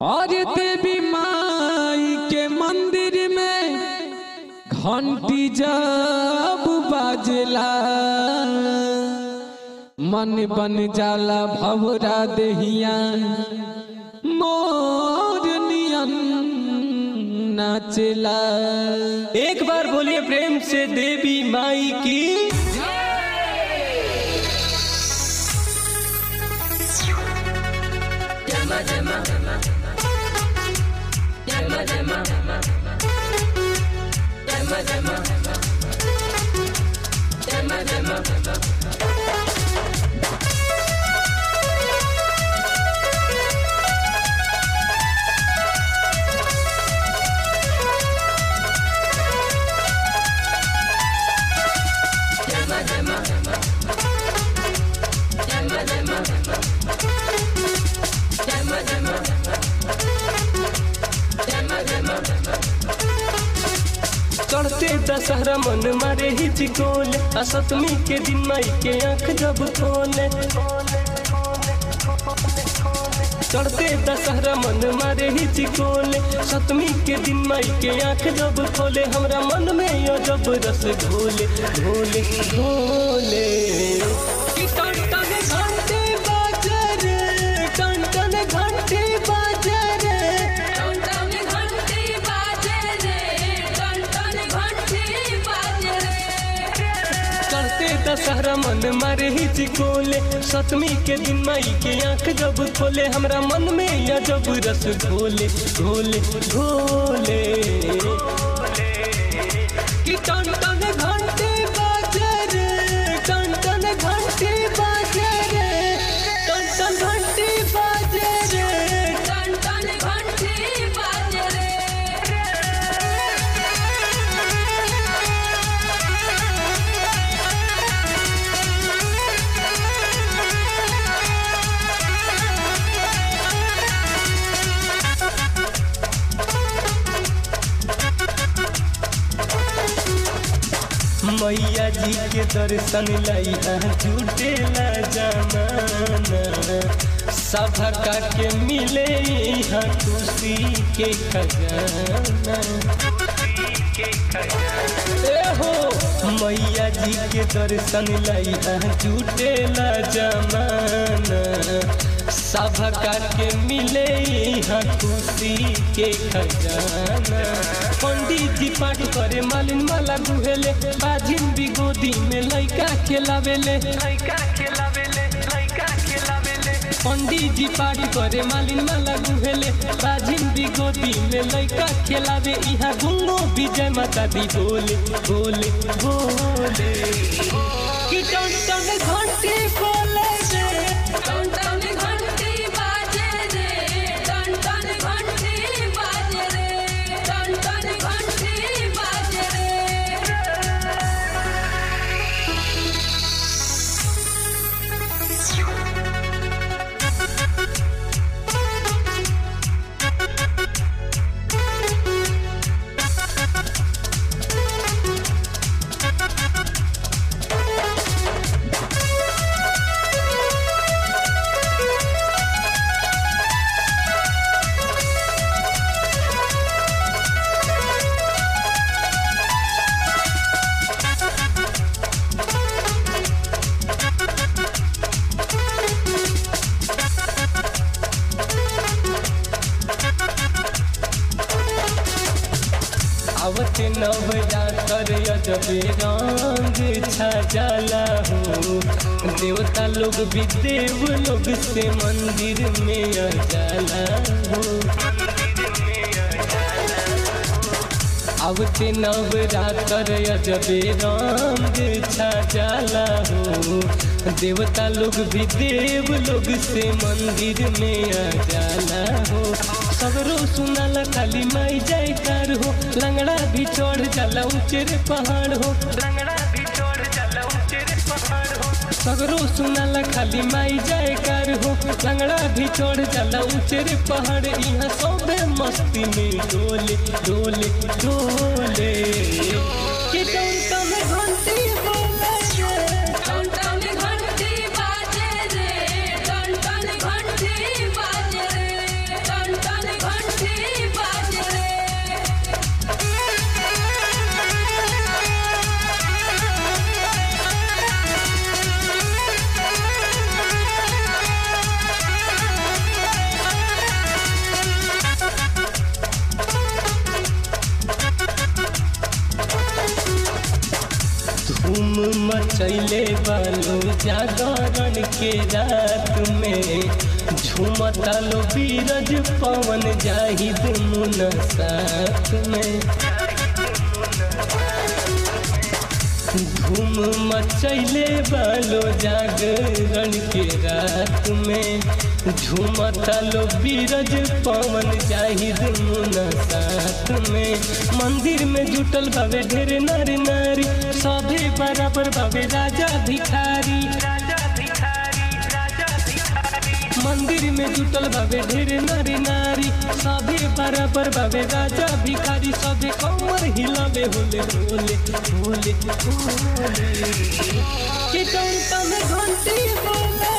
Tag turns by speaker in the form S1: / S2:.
S1: और देवी माई के मंदिर में घंटी जब बाजला मन बन जाला भवरा देहिया मोर नियन नाचला।
S2: एक बार बोलिए प्रेम से देवी माई की। चढ़ते दशहरा मन मारे ही चिकोले, सप्तमी के दिन माई के आँख जब खोले। चढ़ते दशहरा मन मारे ही चिकोले, सप्तमी के दिन माई के आँख जब खोले। हमरा मन में यो जब रस घोले घोले घोले। टन टन घंटे बाजे रे, टन टन घंटे बाजे रे,
S3: टन टन घंटी बाजे रे, टन टन घंटी बाजे रे।
S2: चढ़ते दशहरा मन मारे ही चिकोले, सप्तमी के दिन माई के आँख जब खोले। हमरा मन में या जब रस घोले घोले घोले। कि टन टन घंटे बाजे रे, टन टन घंटे बाजे रे, टन टन घंटे बाजे रे।
S3: टन टन घंटी बाजे रे।
S2: मैया जी के दर्शन लैया जुटेला जमाना, सभका के मिले यहाँ खुशी के खजाना। हो मैया जी के दर्शन लैया जुटेला जमाना, सभका के मिले यहाँ खुशी के खजाना। पंडित जी पाठ करे मालिन माला गुहेले, बाजिन भी गोदी में लइका खेलावेले। पंडित जी पाठ करे मालिन माला गुहेले, बाजिन भी गोदी में लइका खेलावे। यहाँ गुंगो विजय माता दी बोले बोले बोले। कि टन टन घंटी बोले रे,
S3: टन टन घंटी बाजे रे, टन टन घंटी बाजे रे, टन टन घंटी बाजे रे।
S2: आवत नवरातर अजबे रंग छा जाला हो, देवता लोग भी देव लोग से मंदिर में आ जाला हो। आवते नवरातर अजबे रंग छा जाला हो, देवता लोग भी देव लोग से मंदिर में आ जाला हो। सगरो सुनाला खाली माई जयकार हो, लंगड़ा भी चढ़ जाला ऊंचे रे पहाड़ हो। सगरो सुनाला खाली माई जयकार हो, लंगड़ा भी चढ़ जाला ऊंचे रे पहाड़। यहाँ सबे मस्ती में डोले डोले डोले। कि टन टन घंटी बोले रे,
S3: टन टन घंटी बाजे रे, टन टन घंटी बाजे रे, टन टन
S2: मचैले बालो जागरण के रात में झूमता लो बीरज पवन जाहिद मुना साथ में धूम मचैले बालो जागरण के रात में झूमता लो बीरज पवन जाहिद मुना साथ में मंदिर में जुटल भावे ढेर नारी नारी सभी बराबर भावे राजा भिखारी मंदिर में जुटल भावे ढेर नारी नारी सभी बराबर भावे राजा भिखारी सभी कमर हिलावे होले होले होले होले कि टन टन घंटी बोले